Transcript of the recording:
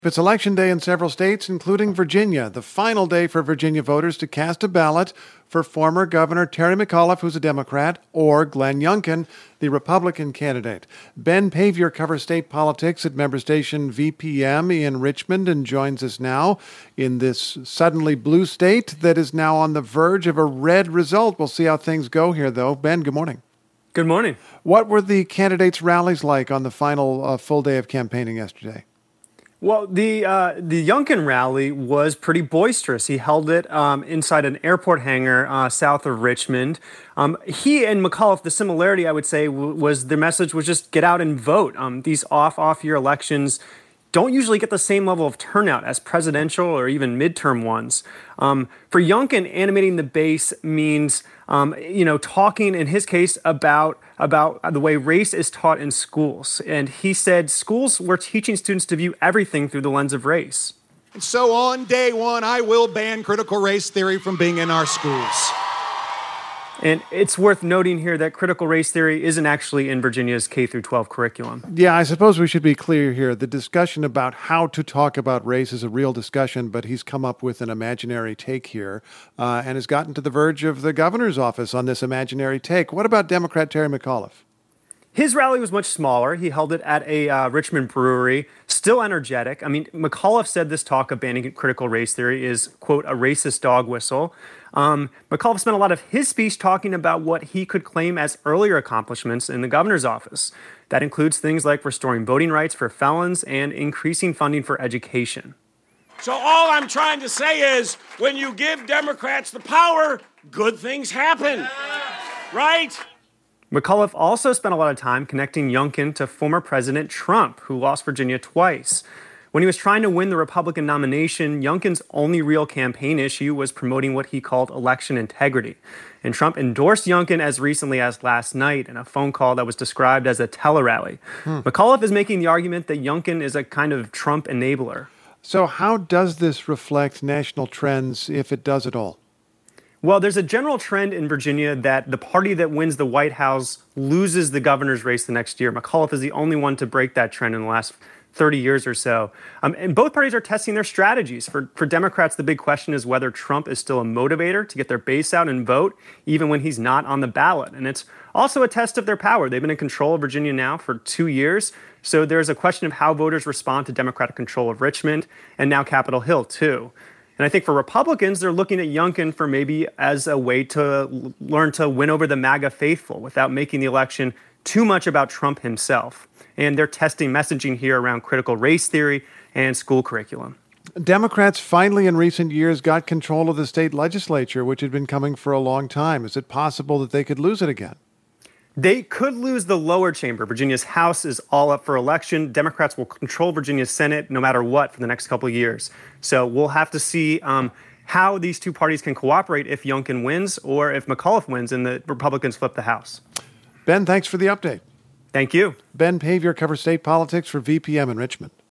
It's Election Day in several states, including Virginia, the final day for Virginia voters to cast a ballot for former Governor Terry McAuliffe, who's a Democrat, or Glenn Youngkin, the Republican candidate. Ben Paviour covers state politics at member station VPM in Richmond and joins us now in this suddenly blue state that is now on the verge of a red result. We'll see how things go here, though. Ben, good morning. Good morning. What were the candidates' rallies like on the final full day of campaigning yesterday? Well, the Youngkin rally was pretty boisterous. He held it inside an airport hangar south of Richmond. He and McAuliffe, the similarity, I would say, was the message was just get out and vote. These off-year elections don't usually get the same level of turnout as presidential or even midterm ones. For Youngkin, animating the base means, talking in his case about the way race is taught in schools. And he said schools were teaching students to view everything through the lens of race. So on day one, I will ban critical race theory from being in our schools. And it's worth noting here that critical race theory isn't actually in Virginia's K-12 curriculum. Yeah, I suppose we should be clear here. The discussion about how to talk about race is a real discussion, but he's come up with an imaginary take here and has gotten to the verge of the governor's office on this imaginary take. What about Democrat Terry McAuliffe? His rally was much smaller. He held it at a Richmond brewery, still energetic. I mean, McAuliffe said this talk of banning critical race theory is, quote, a racist dog whistle. McAuliffe spent a lot of his speech talking about what he could claim as earlier accomplishments in the governor's office. That includes things like restoring voting rights for felons and increasing funding for education. So all I'm trying to say is when you give Democrats the power, good things happen, right? McAuliffe also spent a lot of time connecting Youngkin to former President Trump, who lost Virginia twice. When he was trying to win the Republican nomination, Youngkin's only real campaign issue was promoting what he called election integrity. And Trump endorsed Youngkin as recently as last night in a phone call that was described as a tele-rally. McAuliffe is making the argument that Youngkin is a kind of Trump enabler. So how does this reflect national trends, if it does at all? Well, there's a general trend in Virginia that the party that wins the White House loses the governor's race the next year. McAuliffe is the only one to break that trend in the last 30 years or so. And both parties are testing their strategies. For Democrats, the big question is whether Trump is still a motivator to get their base out and vote, even when he's not on the ballot. And it's also a test of their power. They've been in control of Virginia now for 2 years. So there's a question of how voters respond to Democratic control of Richmond and now Capitol Hill, too. And I think for Republicans, they're looking at Youngkin for maybe as a way to learn to win over the MAGA faithful without making the election too much about Trump himself. And they're testing messaging here around critical race theory and school curriculum. Democrats finally in recent years got control of the state legislature, which had been coming for a long time. Is it possible that they could lose it again? They could lose the lower chamber. Virginia's House is all up for election. Democrats will control Virginia's Senate no matter what for the next couple of years. So we'll have to see how these two parties can cooperate if Youngkin wins or if McAuliffe wins and the Republicans flip the House. Ben, thanks for the update. Thank you. Ben Paviour covers state politics for VPM in Richmond.